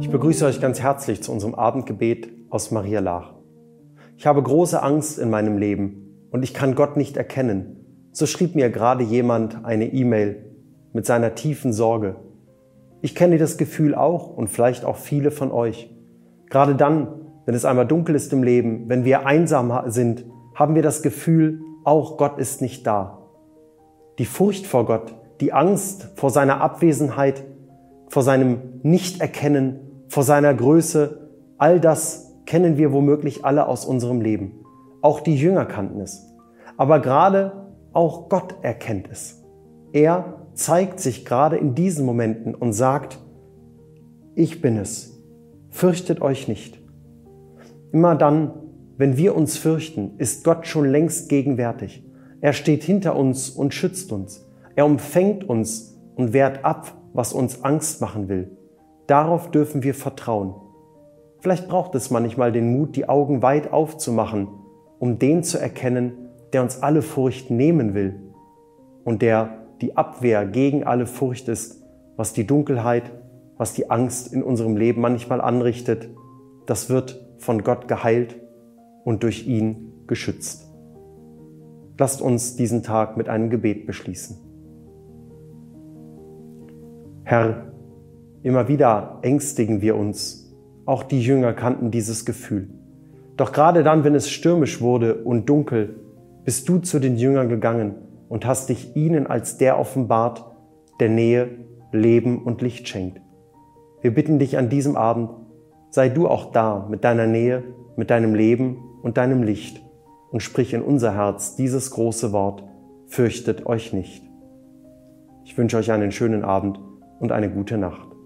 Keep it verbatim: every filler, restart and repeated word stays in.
Ich begrüße euch ganz herzlich zu unserem Abendgebet aus Maria Laach. Ich habe große Angst in meinem Leben und ich kann Gott nicht erkennen. So schrieb mir gerade jemand eine E-Mail mit seiner tiefen Sorge. Ich kenne das Gefühl auch und vielleicht auch viele von euch. Gerade dann, wenn es einmal dunkel ist im Leben, wenn wir einsam sind, haben wir das Gefühl, auch Gott ist nicht da. Die Furcht vor Gott, die Angst vor seiner Abwesenheit, vor seinem Nichterkennen, vor seiner Größe, all das kennen wir womöglich alle aus unserem Leben. Auch die Jünger kannten es. Aber gerade auch Gott erkennt es. Er zeigt sich gerade in diesen Momenten und sagt, ich bin es, fürchtet euch nicht. Immer dann, wenn wir uns fürchten, ist Gott schon längst gegenwärtig. Er steht hinter uns und schützt uns. Er umfängt uns und wehrt ab, was uns Angst machen will. Darauf dürfen wir vertrauen. Vielleicht braucht es manchmal den Mut, die Augen weit aufzumachen, um den zu erkennen, der uns alle Furcht nehmen will und der die Abwehr gegen alle Furcht ist, was die Dunkelheit, was die Angst in unserem Leben manchmal anrichtet. Das wird von Gott geheilt und durch ihn geschützt. Lasst uns diesen Tag mit einem Gebet beschließen. Herr, immer wieder ängstigen wir uns. Auch die Jünger kannten dieses Gefühl. Doch gerade dann, wenn es stürmisch wurde und dunkel, bist du zu den Jüngern gegangen und hast dich ihnen als der offenbart, der Nähe, Leben und Licht schenkt. Wir bitten dich an diesem Abend, sei du auch da mit deiner Nähe, mit deinem Leben und deinem Licht und sprich in unser Herz dieses große Wort, fürchtet euch nicht. Ich wünsche euch einen schönen Abend und eine gute Nacht.